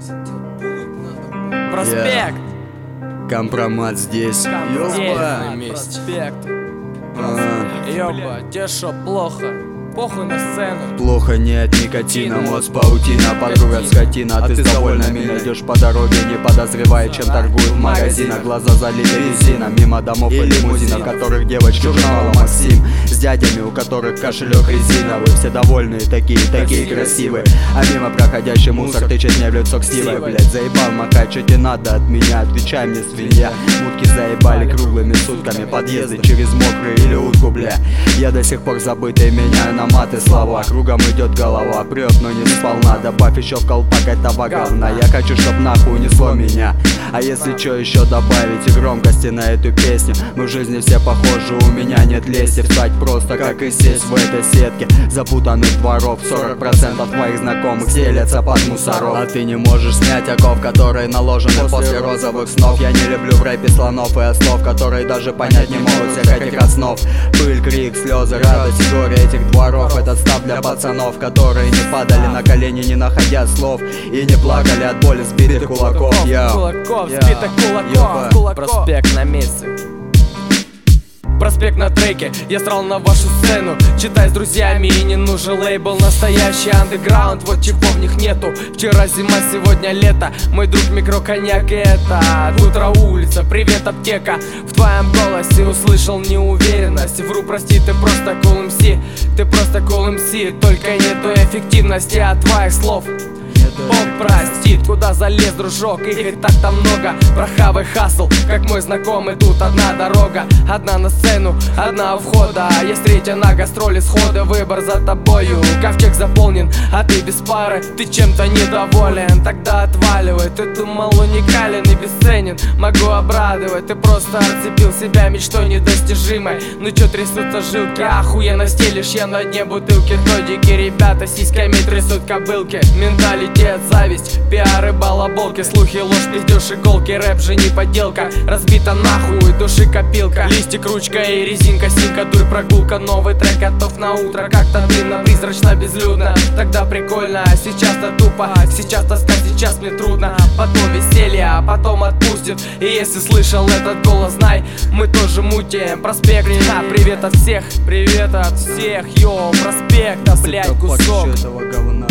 Проспект. Компромат здесь. Ёба. Проспект. Ёба, тебе шо, плохо? Похуй на сцену. Плохо не от никотина, мозг паутина, подруга скотина. Ты довольно меня идешь по дороге, не подозревая, чем торгуют в магазинах. Глаза залиты резином, мимо домов и лимузинов, в которых девочки журнала Максим. С дядями, у которых кошелек резиновый. Все довольные, такие красивые. А мимо проходящий мусор тычет мне в лицо ксивой. Блять, заебал макать, что тебе надо от меня? Отвечай мне, свинья. Мутки заебали круглыми сутками, подъезды через мокрые или утку, бля. Я до сих пор забытый, меня на маты слова. Кругом идет голова, прет, но не сполна. Добавь еще в колпак этого говна. Я хочу, чтоб нахуй унесло меня. А если что еще добавить и громкости на эту песню? Мы в жизни все похожи, у меня нет лести. Встать просто как и сесть в этой сетке запутанных дворов. 40% твоих знакомых селятся под мусоров. А ты не можешь снять оков, которые наложены после розовых снов. Я не люблю в рэпе слонов и ослов, которые даже понять не могут всех этих основ. Пыль, крик, слезы, радость и горе этих дворов. Этот став для пацанов, которые не падали на колени, не находя слов, и не плакали от боли сбитых кулаков. Сбитых кулаков. Проспект на месте. Проспект на треке, я срал на вашу сцену. Читай с друзьями, и не нужен лейбл. Настоящий андеграунд, вот чего в них нету. Вчера зима, сегодня лето. Мой друг микроконьяк, и это утро, улица, привет, аптека. В твоем голосе услышал неуверенность. Вру, прости, ты просто cool MC. Ты просто cool MC, только нету эффективности от твоих слов. Бог простит, куда залез, дружок, их и так-то много. Прохавый хасл, как мой знакомый, тут одна дорога. Одна на сцену, одна у входа. Есть третья на гастроли, сходы, выбор за тобою. Ковчег заполнен, а ты без пары. Ты чем-то недоволен, тогда отваливай. Ты думал уникален и бесценен, могу обрадовать. Ты просто отцепил себя мечтой недостижимой. Ну чё трясутся жилки, охуенно стелишь, я на дне бутылки. Додики, ребята, сиськами трясут кобылки. Менталитет, зависть, пиары, балаболки, слухи, ложь, пиздёж, иголки. Рэп же не подделка, разбита нахуй, души копилка. Листик, ручка и резинка, синька, дурь, прогулка. Новый трек готов на утро, как-то длинно, призрачно, безлюдно. Тогда прикольно, а сейчас-то тупо. Сейчас тоска, сейчас мне трудно. Потом веселье, а потом отпустит. И если слышал этот голос, знай, мы тоже мутим. Проспект, привет от всех, йоу, проспекта, блядь, кусок.